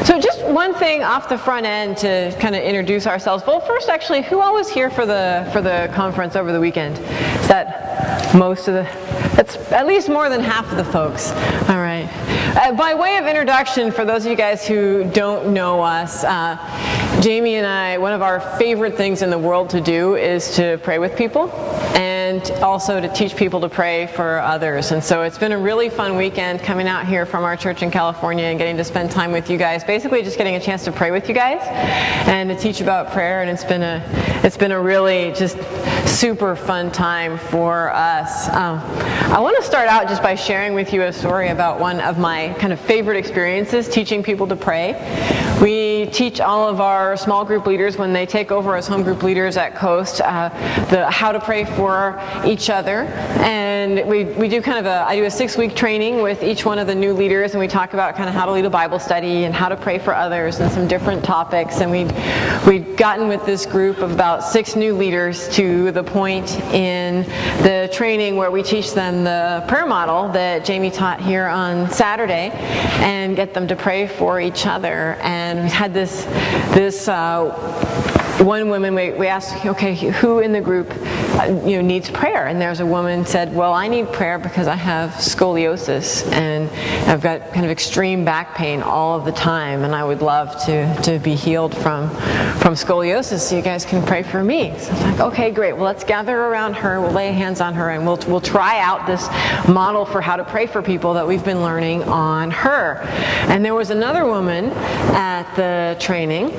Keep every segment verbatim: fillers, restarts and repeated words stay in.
So just one thing off the front end to kind of introduce ourselves. Well, first, actually, who all was here for the for the conference over the weekend? Is that most of the? That's at least more than half of the folks. All right. Uh, by way of introduction, for those of you guys who don't know us, uh, Jamie and I, one of our favorite things in the world to do is to pray with people, and also to teach people to pray for others. And so it's been a really fun weekend coming out here from our church in California and getting to spend time with you guys. Basically, just getting a chance to pray with you guys and to teach about prayer. And it's been a it's been a really just super fun time for us. Um, I want to start out just by sharing with you a story about one of my kind of favorite experiences teaching people to pray. We teach all of our small group leaders when they take over as home group leaders at Coast uh, the how to pray for each other, and we we do kind of a I do a six week training with each one of the new leaders, and we talk about kind of how to lead a Bible study and how to pray for others and some different topics. And we we'd gotten with this group of about six new leaders to the point in the training where we teach them the prayer model that Jamie taught here on Saturday, and get them to pray for each other. And we had this this uh, one woman, we, we asked, okay, who in the group uh, you know needs prayer? And there's a woman said, well, I need prayer because I have scoliosis and I've got kind of extreme back pain all of the time, and I would love to, to be healed from from scoliosis, so you guys can pray for me. So it's like, okay, great, well, let's gather around her, we'll lay hands on her, and we'll, we'll try out this model for how to pray for people that we've been learning on her. And there was another woman at the training,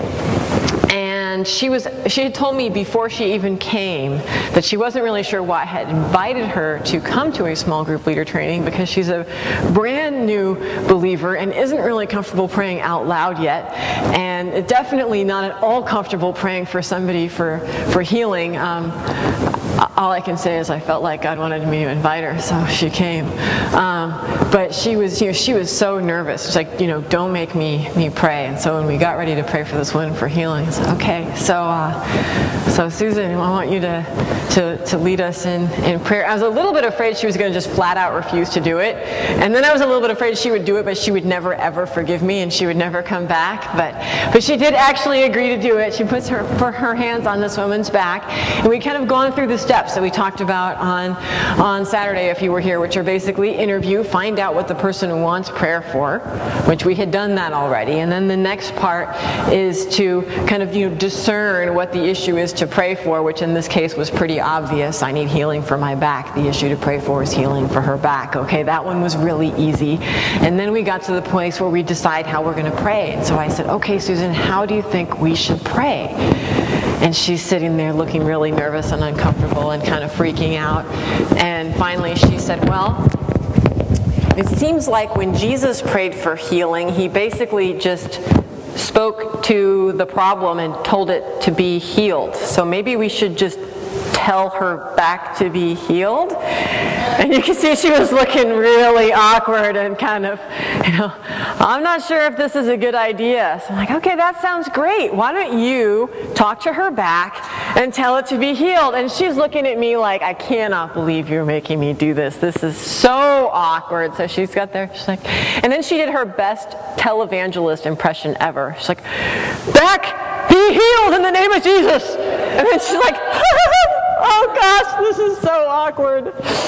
and she was she had told me before she even came that she wasn't really sure why I had invited her to come to a small group leader training, because she's a brand new believer and isn't really comfortable praying out loud yet, and definitely not at all comfortable praying for somebody for, for healing. Um, all I can say is I felt like God wanted me to invite her, so she came. Um, but she was, you know, she was so nervous. She's like, you know, don't make me me pray. And so when we got ready to pray for this woman for healing, I said, okay, so uh, so Susan, I want you to to to lead us in in prayer. I was a little bit afraid she was going to just flat out refuse to do it, and then I was a little bit afraid she would do it, but she would never ever forgive me, and she would never come back. But but she did actually agree to do it. She puts her put her hands on this woman's back, and we kind of gone through the steps that we talked about on on Saturday, if you were here, which are basically interview, find out what the person wants prayer for, which we had done that already, and then the next part is to kind of, you know, discern what the issue is to pray for, which in this case was pretty obvious. I need healing for my back. The issue to pray for is healing for her back. Okay, that one was really easy. And then we got to the place where we decide how we're going to pray. And so I said, okay, Susan, how do you think we should pray? And she's sitting there looking really nervous and uncomfortable and kind of freaking out. And finally she said, well, it seems like when Jesus prayed for healing, he basically just spoke to the problem and told it to be healed. So maybe we should just tell her back to be healed. And you can see she was looking really awkward and kind of, you know, I'm not sure if this is a good idea. So I'm like, okay, that sounds great. Why don't you talk to her back and tell it to be healed? And she's looking at me like, I cannot believe you're making me do this. This is so awkward. So she's got there, she's like, and then she did her best televangelist impression ever. She's like, back, be healed in the name of Jesus. And then she's like, oh gosh, this is so awkward.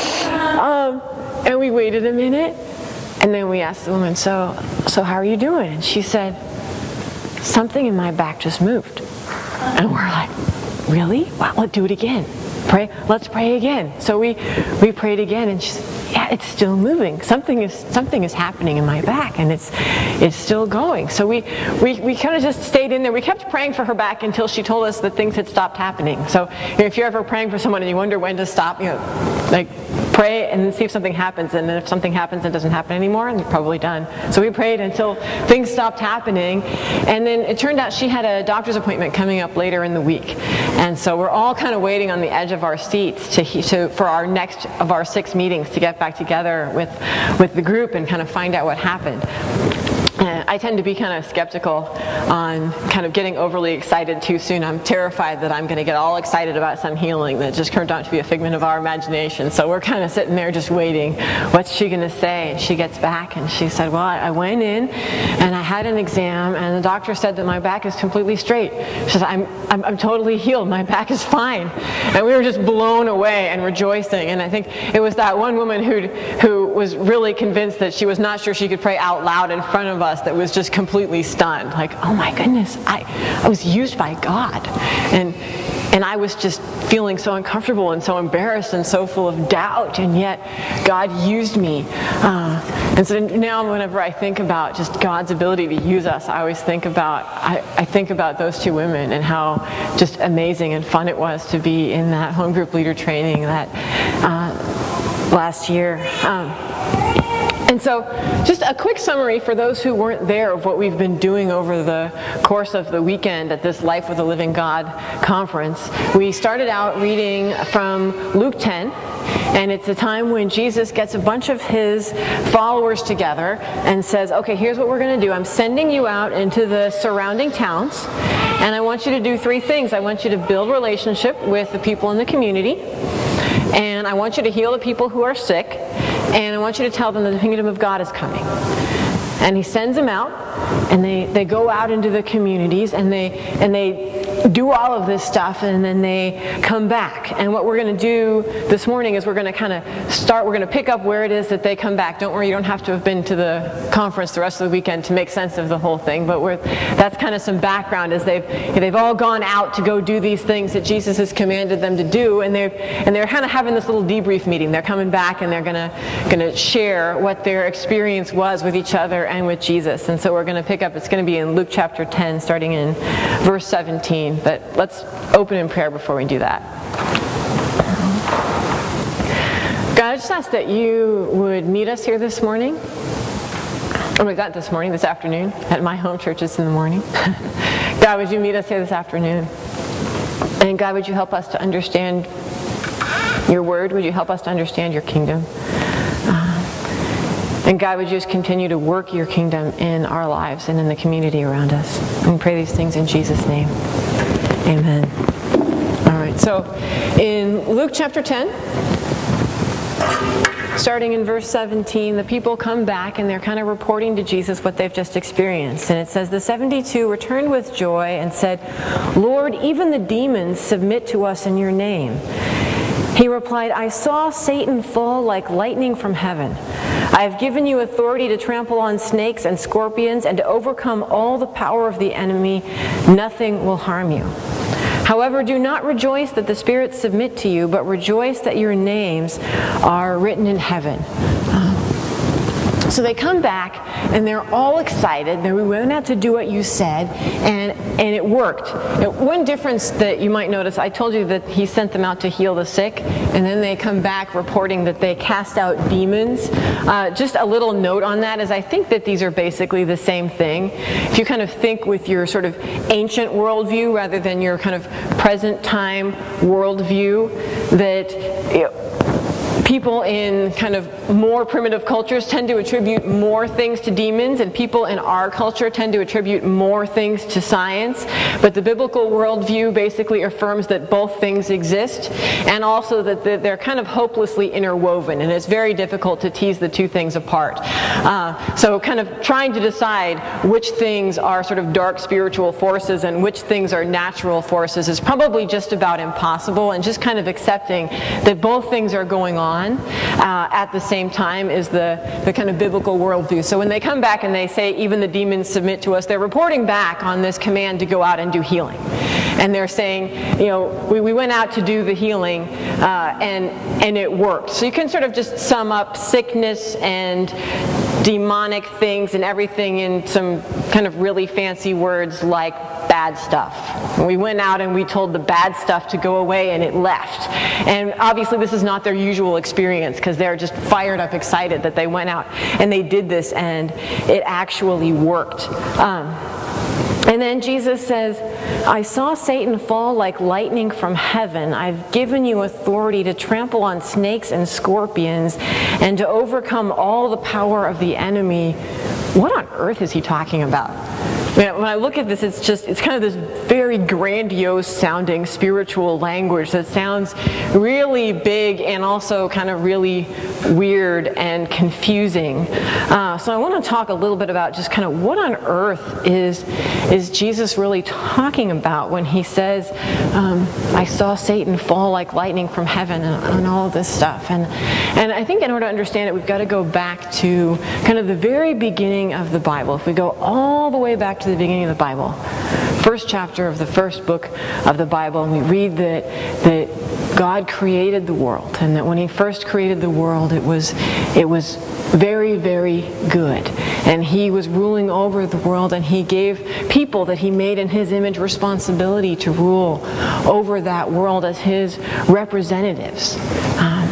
Um, and we waited a minute, and then we asked the woman, so, so how are you doing? And she said, something in my back just moved. And we're like, really? Wow, let's do it again. Pray, let's pray again. So we, we prayed again, and she said, yeah, it's still moving. Something is something is happening in my back, and it's it's still going. So we we, we kind of just stayed in there. We kept praying for her back until she told us that things had stopped happening. So you know, if you're ever praying for someone and you wonder when to stop, you know, like pray and see if something happens. And then if something happens and doesn't happen anymore, and you're probably done. So we prayed until things stopped happening, and then it turned out she had a doctor's appointment coming up later in the week, and so we're all kind of waiting on the edge of our seats to, to for our next of our six meetings to get back together with with the group and kind of find out what happened. Uh, I tend to be kind of skeptical on kind of getting overly excited too soon. I'm terrified that I'm going to get all excited about some healing that just turned out to be a figment of our imagination. So we're kind of sitting there just waiting. What's she going to say? And she gets back and she said, well, I went in and I had an exam and the doctor said that my back is completely straight. She says, I'm, I'm, I'm totally healed. My back is fine. And we were just blown away and rejoicing. And I think it was that one woman who who was really convinced that she was not sure she could pray out loud in front of us that was just completely stunned. Like, oh my goodness, I, I was used by God. And And I was just feeling so uncomfortable and so embarrassed and so full of doubt, and yet God used me. Uh, and so now whenever I think about just God's ability to use us, I always think about, I, I think about those two women and how just amazing and fun it was to be in that home group leader training that uh, last year. Um, And so just a quick summary for those who weren't there of what we've been doing over the course of the weekend at this Life with the Living God conference. We started out reading from Luke ten, and it's a time when Jesus gets a bunch of his followers together and says, okay, here's what we're going to do. I'm sending you out into the surrounding towns, and I want you to do three things. I want you to build relationship with the people in the community, and I want you to heal the people who are sick, and I want you to tell them that the kingdom of God is coming. And he sends them out, and they, they go out into the communities, and they and they do all of this stuff, and then they come back. And what we're going to do this morning is we're going to kind of start, we're going to pick up where it is that they come back. Don't worry, you don't have to have been to the conference the rest of the weekend to make sense of the whole thing, but we're, that's kind of some background as they've they've all gone out to go do these things that Jesus has commanded them to do, and they're and they're kind of having this little debrief meeting. They're coming back and they're going to going to share what their experience was with each other and with Jesus. And so we're going to pick up, it's going to be in Luke chapter ten, starting in verse seventeen. But let's open in prayer before we do that. God, I just ask that you would meet us here this morning. Oh my God, this morning, this afternoon. At my home church, it's in the morning. God, would you meet us here this afternoon? And God, would you help us to understand your word? Would you help us to understand your kingdom? Uh, and God, would you just continue to work your kingdom in our lives and in the community around us? And we pray these things in Jesus' name. Amen. All right, so in Luke chapter ten, starting in verse seventeen, the people come back and they're kind of reporting to Jesus what they've just experienced. And it says, the seventy-two returned with joy and said, Lord, even the demons submit to us in your name. He replied, I saw Satan fall like lightning from heaven. I have given you authority to trample on snakes and scorpions and to overcome all the power of the enemy. Nothing will harm you. However, do not rejoice that the spirits submit to you, but rejoice that your names are written in heaven. So they come back and they're all excited. Then we went out to do what you said, and and it worked. One difference that you might notice, I told you that he sent them out to heal the sick, and then they come back reporting that they cast out demons. Uh, just a little note on that is I think that these are basically the same thing. If you kind of think with your sort of ancient worldview rather than your kind of present time worldview, that you know, people in kind of more primitive cultures tend to attribute more things to demons, and people in our culture tend to attribute more things to science. But the biblical worldview basically affirms that both things exist, and also that they're kind of hopelessly interwoven, and it's very difficult to tease the two things apart. Uh, so kind of trying to decide which things are sort of dark spiritual forces and which things are natural forces is probably just about impossible, and just kind of accepting that both things are going on Uh, at the same time is the, the kind of biblical worldview. So when they come back and they say, even the demons submit to us, they're reporting back on this command to go out and do healing. And they're saying, you know, we, we went out to do the healing uh, and, and it worked. So you can sort of just sum up sickness and demonic things and everything in some kind of really fancy words like bad stuff. We went out and we told the bad stuff to go away, and it left. And obviously this is not their usual experience, because they're just fired up, excited that they went out and they did this, and it actually worked. Um, And then Jesus says, I saw Satan fall like lightning from heaven. I've given you authority to trample on snakes and scorpions and to overcome all the power of the enemy. what on earth is he talking about? When I look at this, it's just, it's kind of this very grandiose sounding spiritual language that sounds really big and also kind of really weird and confusing. Uh, so I want to talk a little bit about just kind of what on earth is, is Jesus really talking about when he says, um, I saw Satan fall like lightning from heaven and, and all of this stuff. And, and I think in order to understand it, we've got to go back to kind of the very beginning of the Bible. If we go all the way back to the beginning of the Bible, first chapter of the first book of the Bible, and we read that that God created the world, and that when he first created the world, it was it was very, very good, and he was ruling over the world, and he gave people that he made in his image responsibility to rule over that world as his representatives. Um,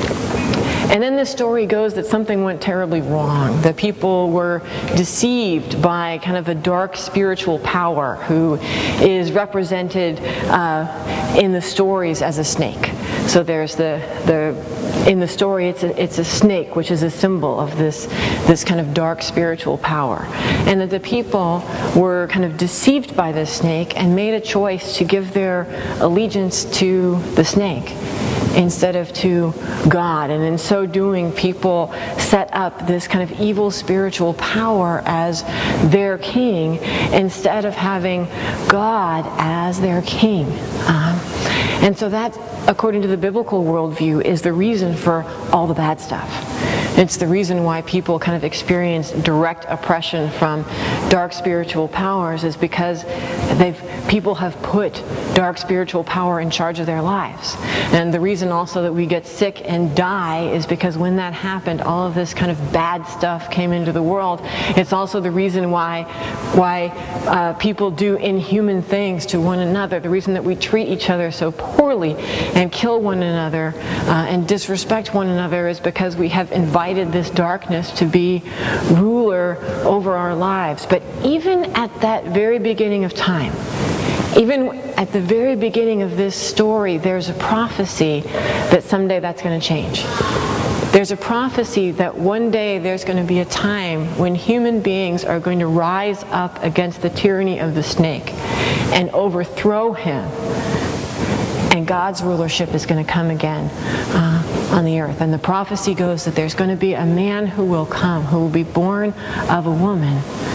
And then the story goes that something went terribly wrong, that people were deceived by kind of a dark spiritual power who is represented uh, in the stories as a snake. So there's the, the in the story it's a, it's a snake, which is a symbol of this, this kind of dark spiritual power. And that the people were kind of deceived by this snake and made a choice to give their allegiance to the snake instead of to God. And in so doing, people set up this kind of evil spiritual power as their king instead of having God as their king. Um, and so that, according to the biblical worldview, is the reason for all the bad stuff. It's the reason why people kind of experience direct oppression from dark spiritual powers, is because they've people have put dark spiritual power in charge of their lives. And the reason also that we get sick and die is because when that happened, all of this kind of bad stuff came into the world. It's also the reason why why uh, people do inhuman things to one another. The reason that we treat each other so poorly and kill one another uh, and disrespect one another is because we have invited this darkness to be ruler over our lives. But even at that very beginning of time, even at the very beginning of this story, there's a prophecy that someday that's going to change. There's a prophecy that one day there's going to be a time when human beings are going to rise up against the tyranny of the snake and overthrow him. And God's rulership is going to come again uh, on the earth. And the prophecy goes that there's going to be a man who will come, who will be born of a woman,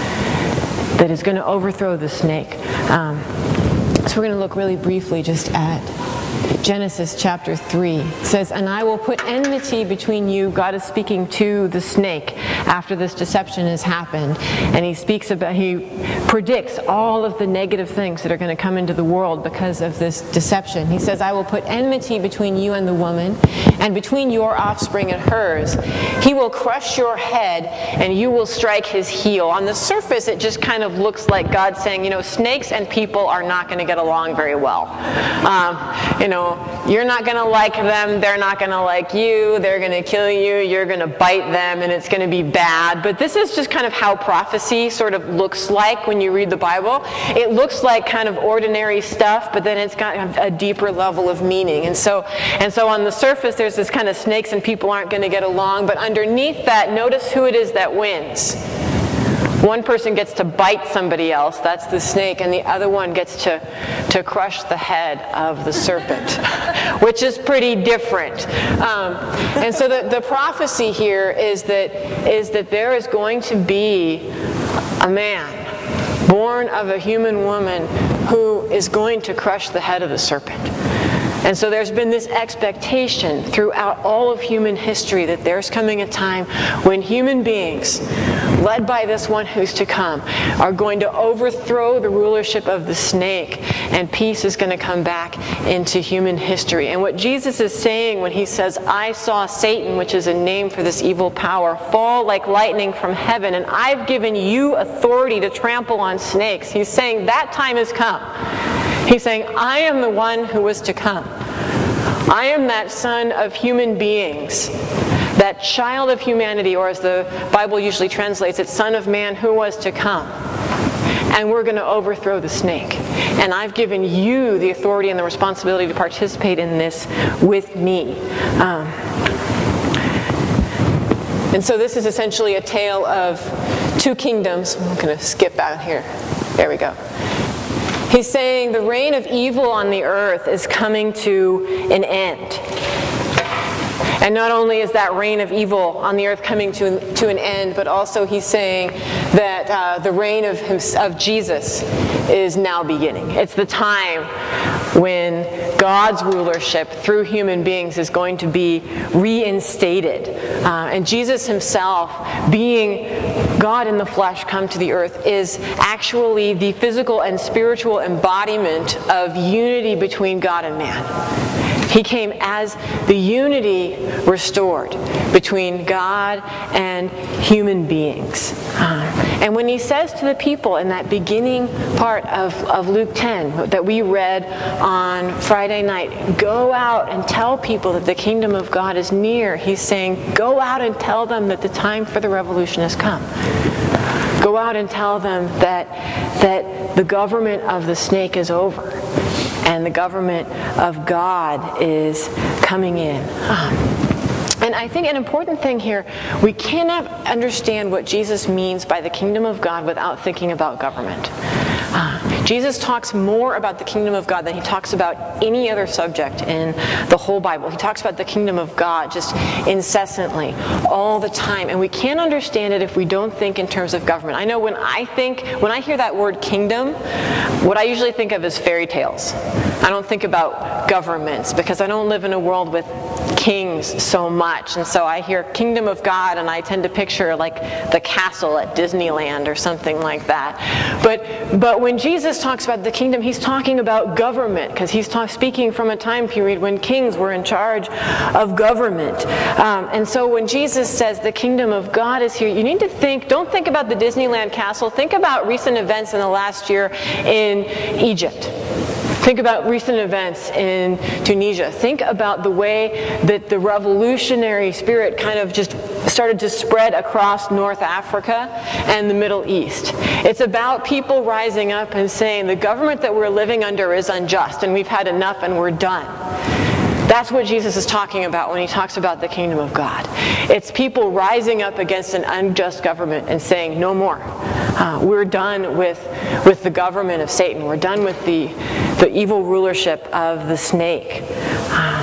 that is going to overthrow the snake. Um, so we're going to look really briefly just at Genesis chapter three. It says, and I will put enmity between you. God is speaking to the snake after this deception has happened. And he speaks about, he predicts all of the negative things that are going to come into the world because of this deception. He says, I will put enmity between you and the woman, and between your offspring and hers. He will crush your head, and you will strike his heel. On the surface, it just kind of looks like God saying, you know, snakes and people are not going to get along very well. Um, you know, you're not going to like them, they're not going to like you, they're going to kill you, you're going to bite them, and it's going to be bad. But this is just kind of how prophecy sort of looks like when you read the Bible. It looks like kind of ordinary stuff, but then it's got a deeper level of meaning. And so, and so on the surface, there's this kind of snakes and people aren't going to get along, but underneath that, notice who it is that wins. One person gets to bite somebody else, that's the snake, and the other one gets to, to crush the head of the serpent, which is pretty different. Um, and so the, the prophecy here is that, is that there is going to be a man born of a human woman who is going to crush the head of the serpent. And so there's been this expectation throughout all of human history that there's coming a time when human beings, led by this one who's to come, are going to overthrow the rulership of the snake, and peace is going to come back into human history. And what Jesus is saying when he says, I saw Satan, which is a name for this evil power, fall like lightning from heaven, and I've given you authority to trample on snakes. He's saying that time has come. He's saying, I am the one who was to come. I am that son of human beings, that child of humanity, or as the Bible usually translates it, son of man who was to come. And we're going to overthrow the snake. And I've given you the authority and the responsibility to participate in this with me. Um, and so this is essentially a tale of two kingdoms. I'm going to skip out here. There we go. He's saying the reign of evil on the earth is coming to an end. And not only is that reign of evil on the earth coming to, to an end, but also he's saying that uh, the reign of, him, of Jesus is now beginning. It's the time when God's rulership through human beings is going to be reinstated. Uh, and Jesus himself, being God in the flesh come to the earth, is actually the physical and spiritual embodiment of unity between God and man. He came as the unity restored between God and human beings. Uh, and when he says to the people in that beginning part of, of Luke ten that we read on Friday night, go out and tell people that the kingdom of God is near, he's saying, go out and tell them that the time for the revolution has come. Go out and tell them that, that the government of the snake is over. And the government of God is coming in. And I think an important thing here, we cannot understand what Jesus means by the kingdom of God without thinking about government. Uh, Jesus talks more about the kingdom of God than he talks about any other subject in the whole Bible. He talks about the kingdom of God just incessantly, all the time. And we can't understand it if we don't think in terms of government. I know when I think, when I hear that word kingdom, what I usually think of is fairy tales. I don't think about governments because I don't live in a world with kings so much. And so I hear kingdom of God and I tend to picture like the castle at Disneyland or something like that. But but when Jesus talks about the kingdom, he's talking about government because he's talk, speaking from a time period when kings were in charge of government. Um, and so when Jesus says the kingdom of God is here, you need to think, don't think about the Disneyland castle, think about recent events in the last year in Egypt. Think about recent events in Tunisia. Think about the way that the revolutionary spirit kind of just started to spread across North Africa and the Middle East. It's about people rising up and saying the government that we're living under is unjust and we've had enough and we're done. That's what Jesus is talking about when he talks about the kingdom of God. It's people rising up against an unjust government and saying, no more. Uh, we're done with, with the government of Satan. We're done with the, the evil rulership of the snake. Uh,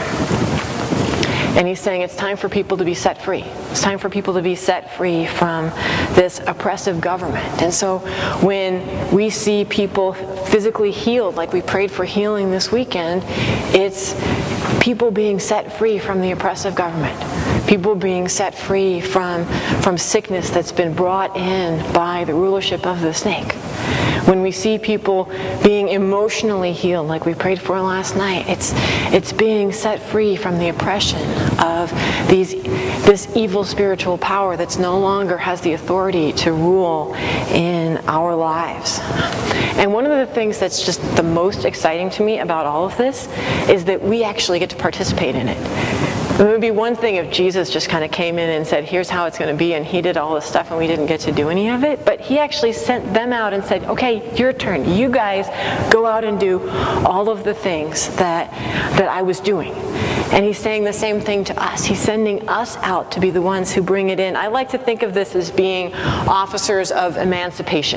And he's saying it's time for people to be set free. It's time for people to be set free from this oppressive government. And so when we see people physically healed, like we prayed for healing this weekend, it's people being set free from the oppressive government. People being set free from, from sickness that's been brought in by the rulership of the snake. When we see people being emotionally healed, like we prayed for last night, it's it's being set free from the oppression of these this evil spiritual power that's no longer has the authority to rule in our lives. And one of the things that's just the most exciting to me about all of this is that we actually get to participate in it. It would be one thing if Jesus just kind of came in and said, here's how it's going to be, and he did all this stuff and we didn't get to do any of it. But he actually sent them out and said, okay, your turn. You guys go out and do all of the things that, that I was doing. And he's saying the same thing to us. He's sending us out to be the ones who bring it in. I like to think of this as being officers of emancipation.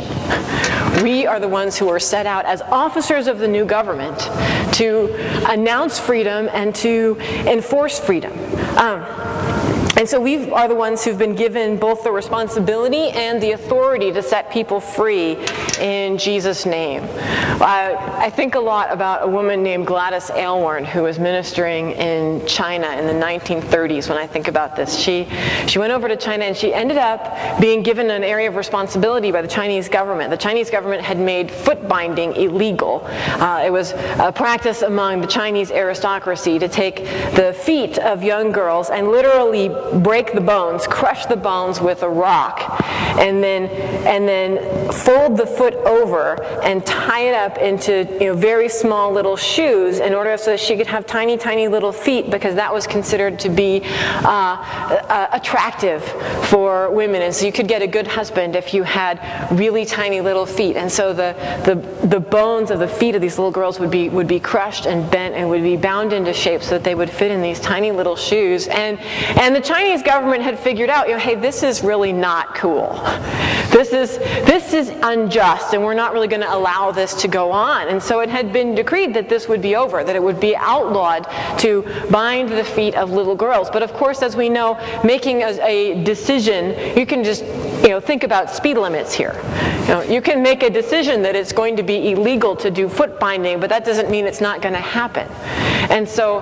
We are the ones who are set out as officers of the new government to announce freedom and to enforce freedom. Um, And so we are the ones who've been given both the responsibility and the authority to set people free in Jesus' name. Uh, I think a lot about a woman named Gladys Aylward who was ministering in China in the nineteen thirties when I think about this. She, she went over to China and she ended up being given an area of responsibility by the Chinese government. The Chinese government had made foot binding illegal. Uh, it was a practice among the Chinese aristocracy to take the feet of young girls and literally break the bones, crush the bones with a rock, and then and then fold the foot over and tie it up into, you know, very small little shoes in order so that she could have tiny, tiny little feet, because that was considered to be uh, uh, attractive for women. And so you could get a good husband if you had really tiny little feet. And so the the the bones of the feet of these little girls would be would be crushed and bent and would be bound into shape so that they would fit in these tiny little shoes. And and the Chinese government had figured out, you know, hey, this is really not cool. This is, this is unjust, and we're not really going to allow this to go on. And so it had been decreed that this would be over, that it would be outlawed to bind the feet of little girls. But of course, as we know, making a, a decision, you can just, you know, think about speed limits here. You know, you can make a decision that it's going to be illegal to do foot binding, but that doesn't mean it's not going to happen. And so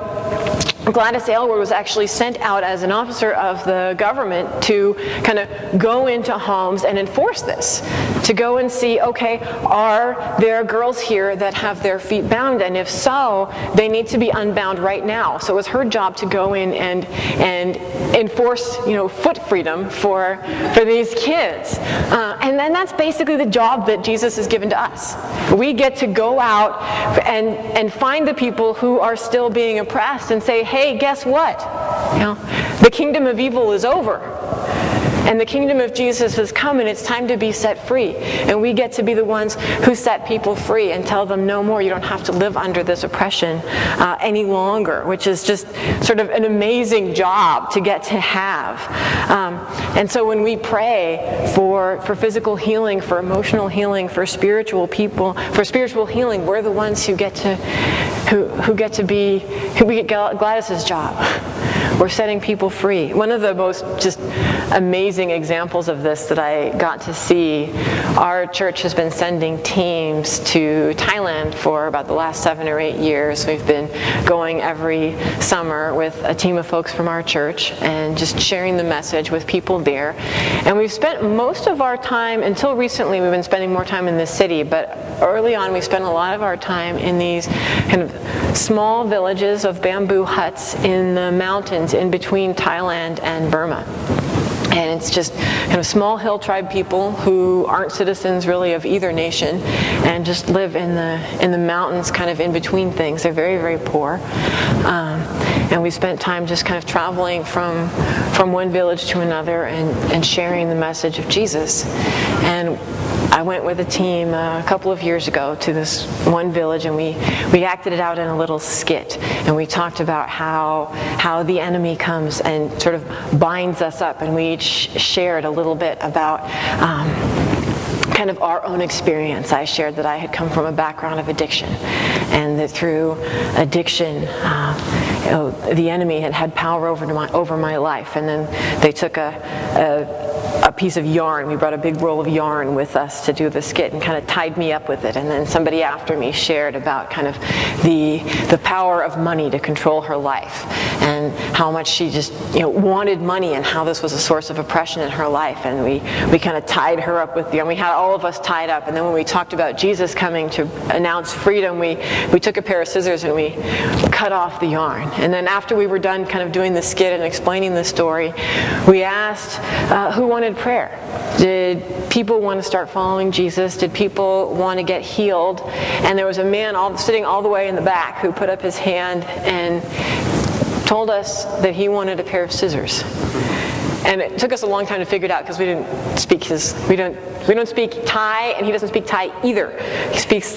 Gladys Aylward was actually sent out as an officer of the government to kind of go into homes and enforce this, to go and see, okay, are there girls here that have their feet bound? And if so, they need to be unbound right now. So it was her job to go in and and enforce, you know, foot freedom for for these kids. Uh, and then that's basically the job that Jesus has given to us. We get to go out and and find the people who are still being oppressed and say, hey, guess what? You know, the kingdom of evil is over. And the kingdom of Jesus has come, and it's time to be set free. And we get to be the ones who set people free and tell them, no more, you don't have to live under this oppression uh, any longer, which is just sort of an amazing job to get to have. Um, and so when we pray for, for physical healing, for emotional healing, for spiritual people, for spiritual healing, we're the ones who get to, who, who get to be, who we get Gladys's job. We're setting people free. One of the most just amazing examples of this that I got to see, our church has been sending teams to Thailand for about the last seven or eight years. We've been going every summer with a team of folks from our church and just sharing the message with people there. And we've spent most of our time, until recently we've been spending more time in the city, but early on we spent a lot of our time in these kind of small villages of bamboo huts in the mountains in between Thailand and Burma. And it's just kind of small hill tribe people who aren't citizens really of either nation and just live in the in the mountains kind of in between things. They're very, very poor. Um, and we spent time just kind of traveling from from one village to another and, and sharing the message of Jesus. And I went with a team uh, a couple of years ago to this one village, and we, we acted it out in a little skit. And we talked about how how the enemy comes and sort of binds us up, and we each shared a little bit about um, kind of our own experience. I shared that I had come from a background of addiction, and that through addiction, uh, you know, the enemy had had power over my over my life. And then they took a, a a piece of yarn. We brought a big roll of yarn with us to do the skit and kind of tied me up with it. And then somebody after me shared about kind of the the power of money to control her life, and how much she just, you know, wanted money, and how this was a source of oppression in her life. And we we kind of tied her up with the yarn. We had all of us tied up. And then when we talked about Jesus coming to announce freedom, we we took a pair of scissors and we cut off the yarn. And then after we were done kind of doing the skit and explaining the story, we asked uh, who wanted prayer. Did people want to start following Jesus? Did people want to get healed? And there was a man all, sitting all the way in the back who put up his hand and told us that he wanted a pair of scissors. And it took us a long time to figure it out, because we didn't speak his, we don't, we don't speak Thai, and he doesn't speak Thai either. He speaks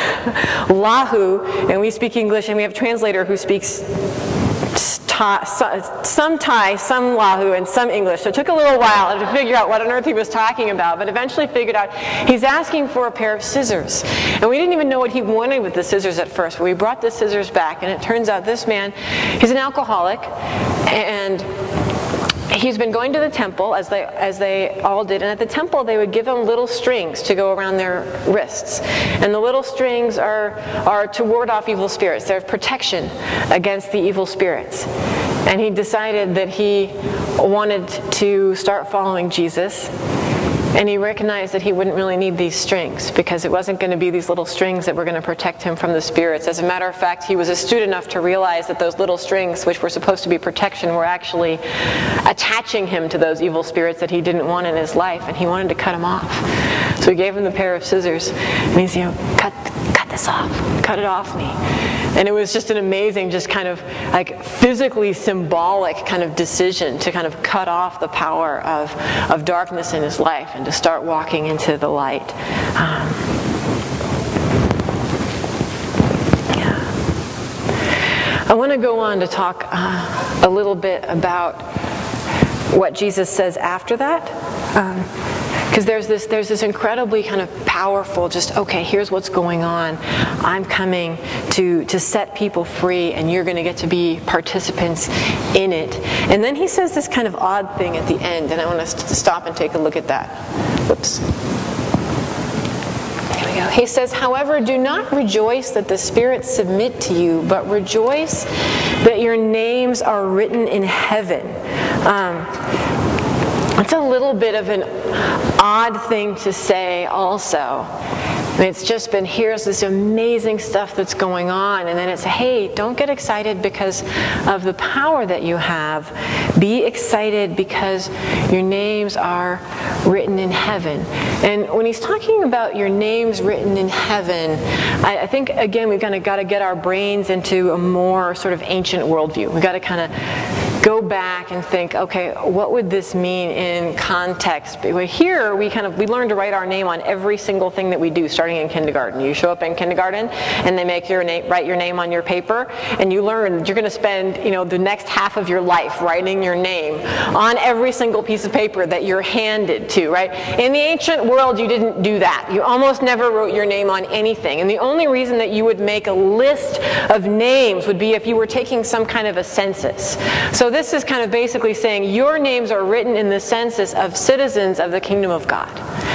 Lahu, and we speak English, and we have a translator who speaks Thai, some Thai, some Lahu, and some English. So it took a little while to figure out what on earth he was talking about, but eventually figured out he's asking for a pair of scissors. And we didn't even know what he wanted with the scissors at first, but we brought the scissors back, and it turns out this man, he's an alcoholic, and he's been going to the temple, as they as they all did, and at the temple they would give him little strings to go around their wrists. And the little strings are, are to ward off evil spirits. They're protection against the evil spirits. And he decided that he wanted to start following Jesus. And he recognized that he wouldn't really need these strings, because it wasn't going to be these little strings that were going to protect him from the spirits. As a matter of fact, he was astute enough to realize that those little strings, which were supposed to be protection, were actually attaching him to those evil spirits that he didn't want in his life, and he wanted to cut them off. So he gave him the pair of scissors, and he's, you know, cut, cut this off, cut it off me. And it was just an amazing, just kind of like physically symbolic kind of decision to kind of cut off the power of, of darkness in his life and to start walking into the light. Um, yeah. I want to go on to talk uh, a little bit about what Jesus says after that. Um, Because there's this, there's this incredibly kind of powerful, just, okay, here's what's going on. I'm coming to, to set people free, and you're going to get to be participants in it. And then he says this kind of odd thing at the end, and I want us to stop and take a look at that. Whoops. Here we go. He says, however, do not rejoice that the spirits submit to you, but rejoice that your names are written in heaven. Um, It's a little bit of an odd thing to say also. I mean, it's just been, here's this amazing stuff that's going on, and then it's, hey, don't get excited because of the power that you have. Be excited because your names are written in heaven. And when he's talking about your names written in heaven, I, I think, again, we've kind of got to get our brains into a more sort of ancient worldview. We've got to kind of go back and think, okay, what would this mean in context? Here, we kind of, we learn to write our name on every single thing that we do, starting in kindergarten. You show up in kindergarten, and they make your name, write your name on your paper, and you learn that you're going to spend, you know, the next half of your life writing your name on every single piece of paper that you're handed to, right? In the ancient world, you didn't do that. You almost never wrote your name on anything, and the only reason that you would make a list of names would be if you were taking some kind of a census. So this is kind of basically saying your names are written in the census of citizens of the kingdom of God.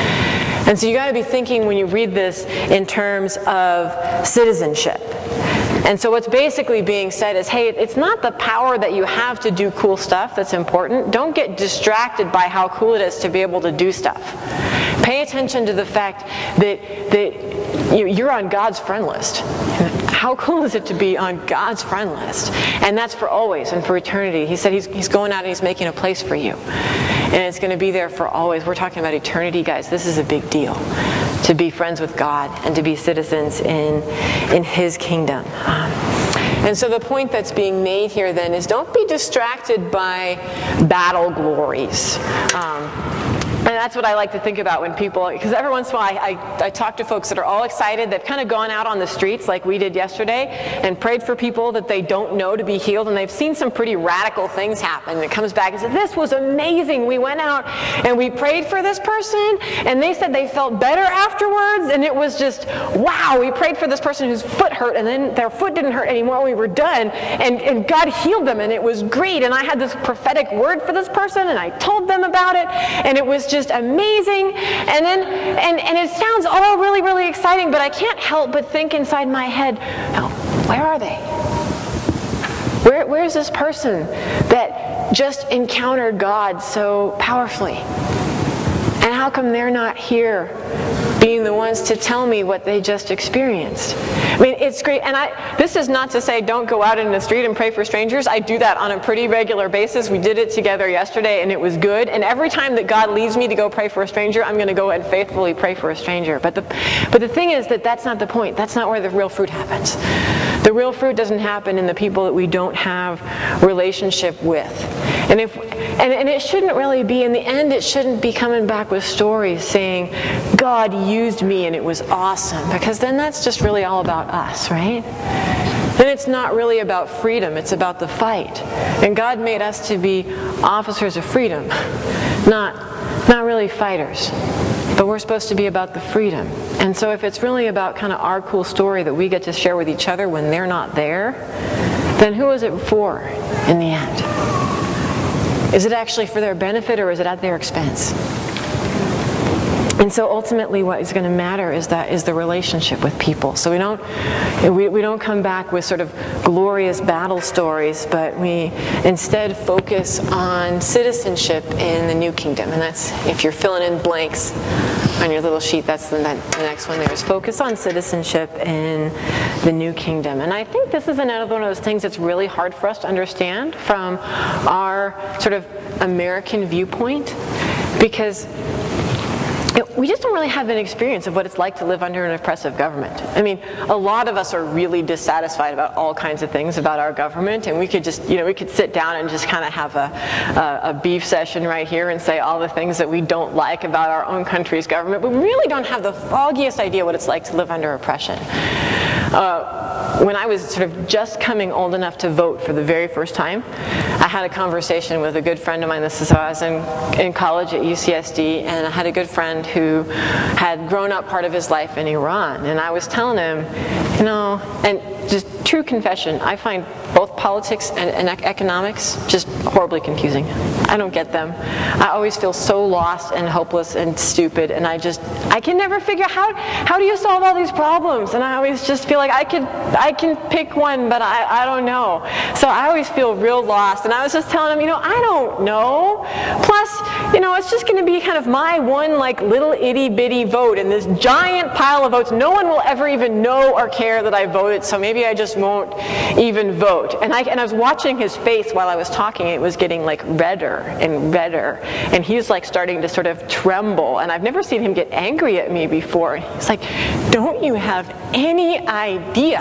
And so you got to be thinking when you read this in terms of citizenship. And so what's basically being said is, hey, it's not the power that you have to do cool stuff that's important. Don't get distracted by how cool it is to be able to do stuff. Pay attention to the fact that, that you're on God's friend list. How cool is it to be on God's friend list? And that's for always and for eternity. He said he's, he's going out and he's making a place for you. And it's going to be there for always. We're talking about eternity, guys. This is a big deal. To be friends with God and to be citizens in, in His kingdom. Um, and so the point that's being made here then is don't be distracted by battle glories. Um, And that's what I like to think about when people, because every once in a while I, I, I talk to folks that are all excited. They've kind of gone out on the streets like we did yesterday and prayed for people that they don't know to be healed, and they've seen some pretty radical things happen. And it comes back and says, this was amazing. We went out and we prayed for this person, and they said they felt better afterwards, and it was just, wow, we prayed for this person whose foot hurt, and then their foot didn't hurt anymore. We were done, and, and God healed them, and it was great. And I had this prophetic word for this person, and I told them about it, and it was just just amazing. And then and, and it sounds all really, really exciting, but I can't help but think inside my head, oh, where are they? Where, where's this person that just encountered God so powerfully? And how come they're not here being the ones to tell me what they just experienced? I mean, it's great. And I, this is not to say don't go out in the street and pray for strangers. I do that on a pretty regular basis. We did it together yesterday, and it was good. And every time that God leads me to go pray for a stranger, I'm going to go and faithfully pray for a stranger. But the, but the thing is that that's not the point. That's not where the real fruit happens. The real fruit doesn't happen in the people that we don't have relationship with. And if and, and it shouldn't really be, in the end, it shouldn't be coming back with stories saying, God used me and it was awesome. Because then that's just really all about us, right? Then it's not really about freedom, it's about the fight. And God made us to be officers of freedom, not, not really fighters. But we're supposed to be about the freedom. And so if it's really about kind of our cool story that we get to share with each other when they're not there, then who is it for in the end? Is it actually for their benefit, or is it at their expense? And so ultimately what is going to matter is that is the relationship with people. So we don't we, we don't come back with sort of glorious battle stories, but we instead focus on citizenship in the new kingdom. And that's, if you're filling in blanks on your little sheet, that's the, the next one there, is focus on citizenship in the new kingdom. And I think this is another one of those things that's really hard for us to understand from our sort of American viewpoint, because we just don't really have an experience of what it's like to live under an oppressive government. I mean, a lot of us are really dissatisfied about all kinds of things about our government, and we could just, you know, we could sit down and just kind of have a, a, a beef session right here and say all the things that we don't like about our own country's government, but we really don't have the foggiest idea what it's like to live under oppression. Uh, when I was sort of just coming old enough to vote for the very first time, I had a conversation with a good friend of mine. This is how I was in, in college at U C S D, and I had a good friend who had grown up part of his life in Iran. And I was telling him, you know, and just true confession, I find both politics and, and economics just horribly confusing. I don't get them. I always feel so lost and hopeless and stupid, and I just, I can never figure out how, how do you solve all these problems? And I always just feel like I could, I can pick one, but I, I don't know. So I always feel real lost, and I was just telling him, you know, I don't know. Plus, you know, it's just going to be kind of my one like little itty bitty vote in this giant pile of votes. No one will ever even know or care that I voted, so maybe I just won't even vote. And I, and I was watching his face while I was talking. It was getting like redder and redder, and he's like starting to sort of tremble, and I've never seen him get angry at me before. He's like, don't you have any idea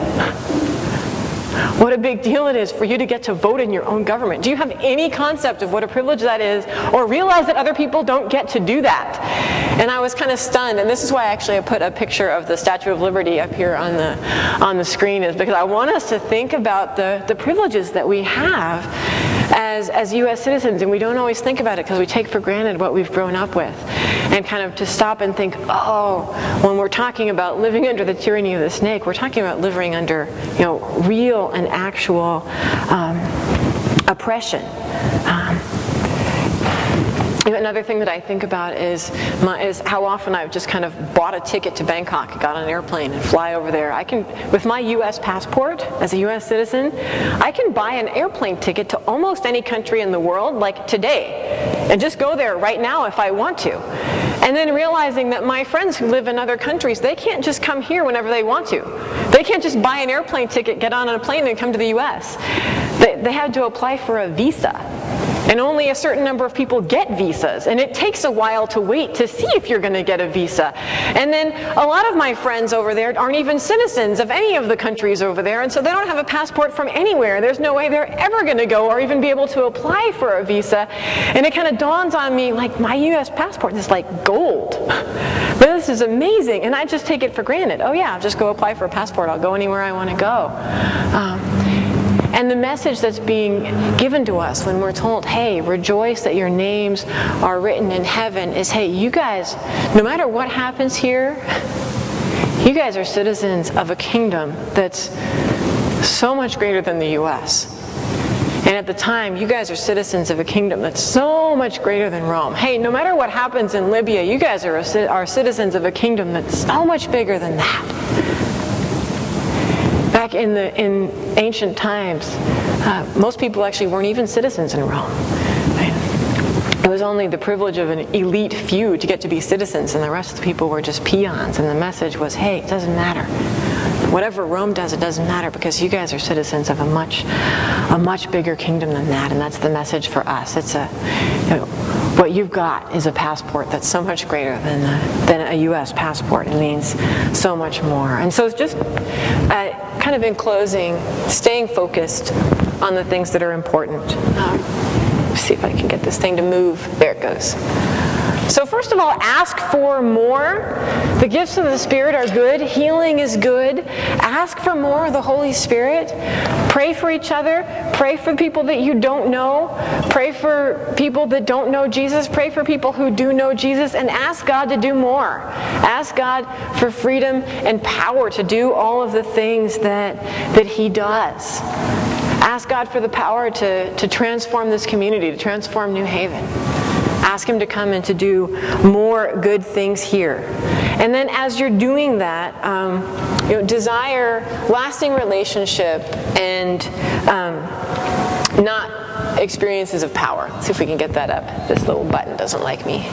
what a big deal it is for you to get to vote in your own government? Do you have any concept of what a privilege that is, or realize that other people don't get to do that? And I was kind of stunned, and this is why actually I put a picture of the Statue of Liberty up here on the on the screen, is because I want us to think about the, the privileges that we have as, as U S citizens, and we don't always think about it because we take for granted what we've grown up with. And kind of to stop and think, oh, when we're talking about living under the tyranny of the snake, we're talking about living under, you know, real and actual um, oppression. Um, Another thing that I think about is, my, is how often I've just kind of bought a ticket to Bangkok, got on an airplane and fly over there. I can, with my U S passport, as a U S citizen, I can buy an airplane ticket to almost any country in the world, like today, and just go there right now if I want to. And then realizing that my friends who live in other countries, they can't just come here whenever they want to. They can't just buy an airplane ticket, get on a plane, and come to the U S. They, they had to apply for a visa. And only a certain number of people get visas, and it takes a while to wait to see if you're going to get a visa. And then a lot of my friends over there aren't even citizens of any of the countries over there, and so they don't have a passport from anywhere. There's no way they're ever going to go or even be able to apply for a visa. And it kind of dawns on me, like, my U S passport is like gold. But this is amazing, and I just take it for granted. Oh yeah, I'll just go apply for a passport. I'll go anywhere I want to go. Um, And the message that's being given to us when we're told, hey, rejoice that your names are written in heaven, is, hey, you guys, no matter what happens here, you guys are citizens of a kingdom that's so much greater than the U S. And at the time, you guys are citizens of a kingdom that's so much greater than Rome. Hey, no matter what happens in Libya, you guys are, a, are citizens of a kingdom that's so much bigger than that. Back in the in ancient times, uh, most people actually weren't even citizens in Rome. It was only the privilege of an elite few to get to be citizens, and the rest of the people were just peons. And the message was, hey, it doesn't matter. Whatever Rome does, it doesn't matter, because you guys are citizens of a much, a much bigger kingdom than that. And that's the message for us. It's a, you know, what you've got is a passport that's so much greater than a, than a U S passport. It means so much more. And so it's just uh, kind of in closing, staying focused on the things that are important. Um, let's see if I can get this thing to move. There it goes. So first of all, ask for more. The gifts of the Spirit are good. Healing is good. Ask for more of the Holy Spirit. Pray for each other. Pray for people that you don't know. Pray for people that don't know Jesus. Pray for people who do know Jesus. And ask God to do more. Ask God for freedom and power to do all of the things that, that He does. Ask God for the power to, to transform this community, to transform New Haven. Ask Him to come and to do more good things here. And then as you're doing that, um, you know, desire lasting relationship and um, not experiences of power. Let's see if we can get that up. This little button doesn't like me.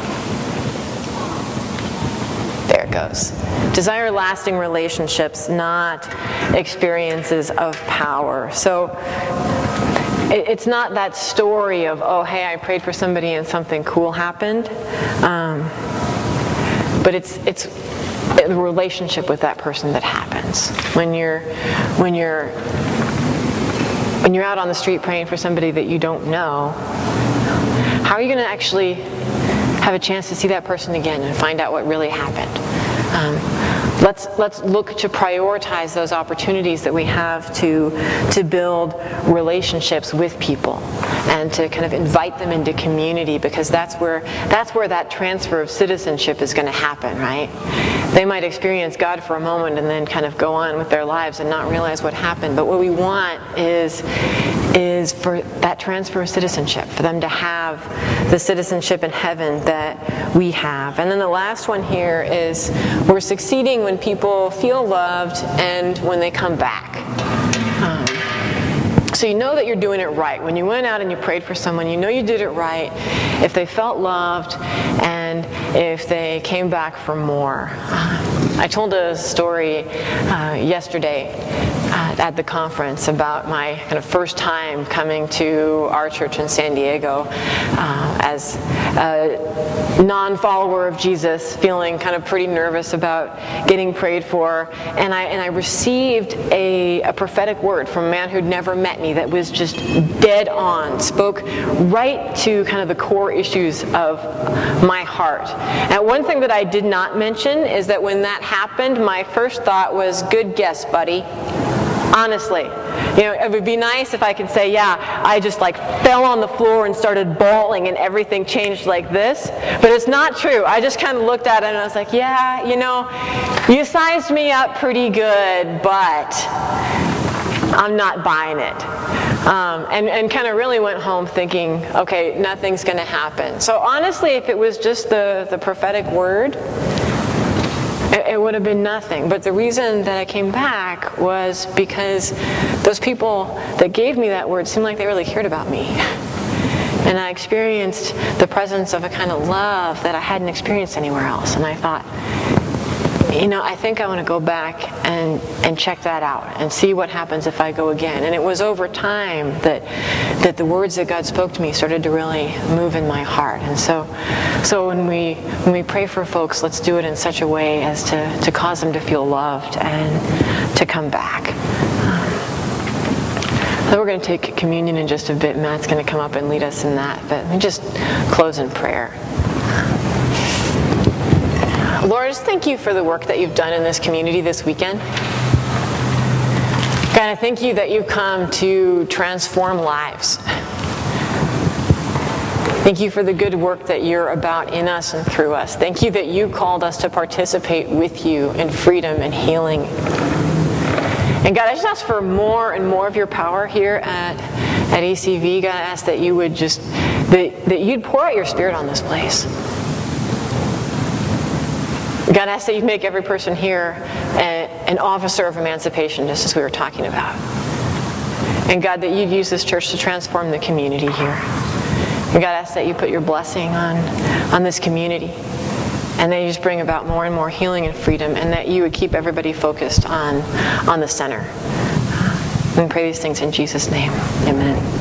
There it goes. Desire lasting relationships, not experiences of power. So it's not that story of, oh, hey, I prayed for somebody and something cool happened. Um, but it's it's the relationship with that person that happens. When you're when you're when you're out on the street praying for somebody that you don't know, how are you going to actually have a chance to see that person again and find out what really happened? Um, let's let's look to prioritize those opportunities that we have to to build relationships with people and to kind of invite them into community, because that's where that's where that transfer of citizenship is going to happen, right? They might experience God for a moment and then kind of go on with their lives and not realize what happened. But what we want is is for that transfer of citizenship, for them to have the citizenship in heaven that we have. And then the last one here is we're succeeding when people feel loved and when they come back. Um, So you know that you're doing it right. When you went out and you prayed for someone, you know you did it right if they felt loved and if they came back for more. Uh, I told a story uh, yesterday uh, at the conference about my kind of first time coming to our church in San Diego uh, as a non-follower of Jesus, feeling kind of pretty nervous about getting prayed for. And I, and I received a, a prophetic word from a man who'd never met me that was just dead on, spoke right to kind of the core issues of my heart. And one thing that I did not mention is that when that happened, my first thought was, good guess, buddy. Honestly. You know, it would be nice if I could say, yeah, I just like fell on the floor and started bawling and everything changed like this. But it's not true. I just kind of looked at it and I was like, yeah, you know, you sized me up pretty good, but I'm not buying it. Um, and and kind of really went home thinking, okay, nothing's going to happen. So honestly, if it was just the, the prophetic word, it, it would have been nothing. But the reason that I came back was because those people that gave me that word seemed like they really cared about me. And I experienced the presence of a kind of love that I hadn't experienced anywhere else. And I thought, you know, I think I want to go back and, and check that out and see what happens if I go again. And it was over time that that the words that God spoke to me started to really move in my heart. And so so when we when we pray for folks, let's do it in such a way as to, to cause them to feel loved and to come back. So we're going to take communion in just a bit. Matt's going to come up and lead us in that. But let me just close in prayer. Lord, I just thank you for the work that you've done in this community this weekend. God, I thank you that you've come to transform lives. Thank you for the good work that you're about in us and through us. Thank you that you called us to participate with you in freedom and healing. And God, I just ask for more and more of your power here at, at A C V. God, I ask that you would just, that, that you'd pour out your Spirit on this place. God, I ask that you make every person here a, an officer of emancipation, just as we were talking about. And God, that you'd use this church to transform the community here. And God, I ask that you put your blessing on, on this community. And that you just bring about more and more healing and freedom, and that you would keep everybody focused on, on the center. And we pray these things in Jesus' name. Amen.